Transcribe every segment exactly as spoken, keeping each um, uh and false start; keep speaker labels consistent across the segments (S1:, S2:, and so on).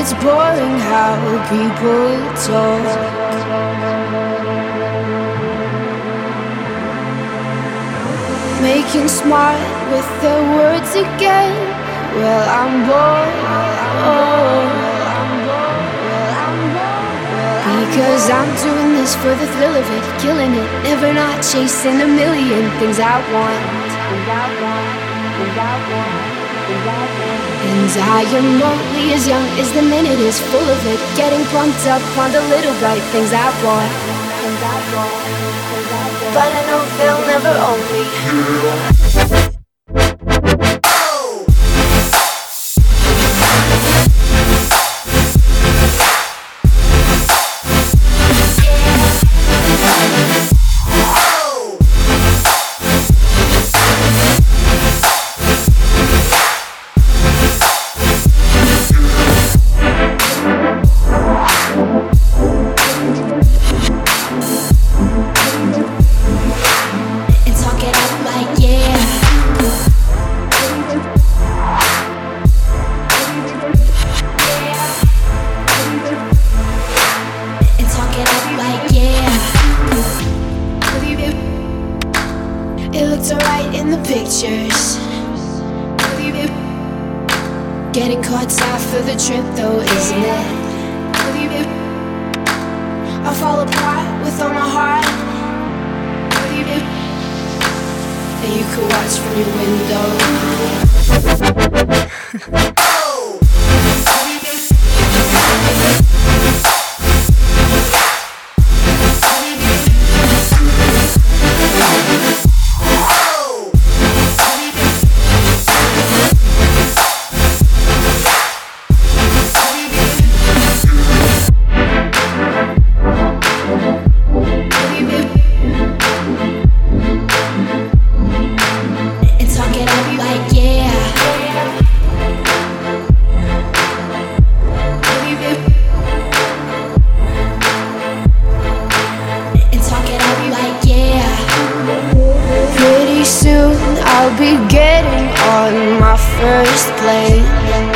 S1: it's boring how people talk. Making smart with their words again. Well, I'm bored. Because I'm doing this for the thrill of it, killing it, never not chasing a million things I want. And I am only as young as the minute is full of it, getting pumped up on the little bright things I want. But I know they'll never own me. It looks alright in the pictures. Getting caught after the trip though, isn't it? I'll fall apart with all my heart. And you could watch from your window. I'll be getting on my first plane.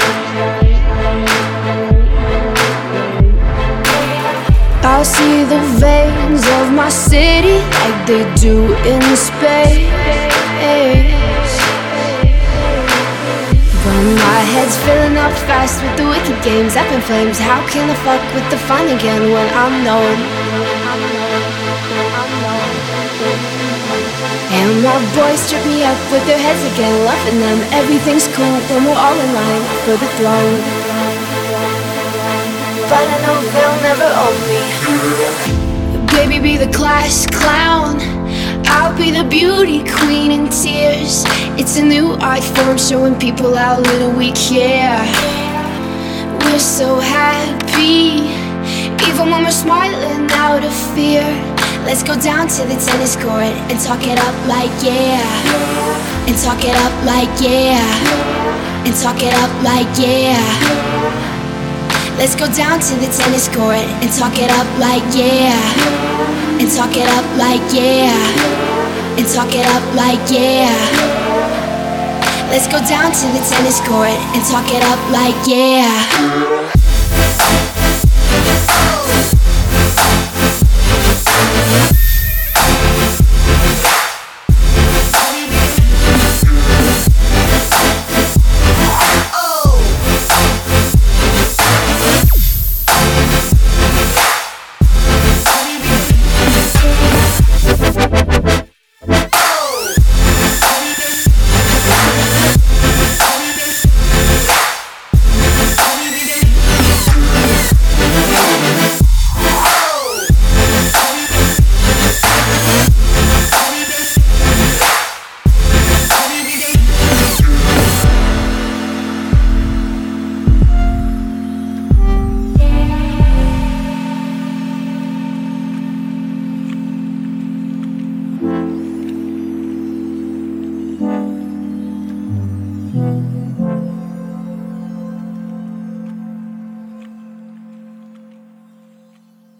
S1: I'll see the veins of my city like they do in space. But my head's filling up fast with the wicked games up in flames. How can I fuck with the fun again when I'm known? And my boys strip me up with their heads again, loving them. Everything's cool when we're all in line for the throne. But I know they'll never own me. Baby, be the class clown. I'll be the beauty queen in tears. It's a new art form showing people how little we care. We're so happy, even when we're smiling out of fear. Let's go down to the tennis court and talk it up like yeah. And talk it up like yeah. And talk it up like yeah. Let's go down to the tennis court and talk it up like yeah. And talk it up like yeah. And talk it up like yeah. Let's go down to the tennis court and talk it up like yeah.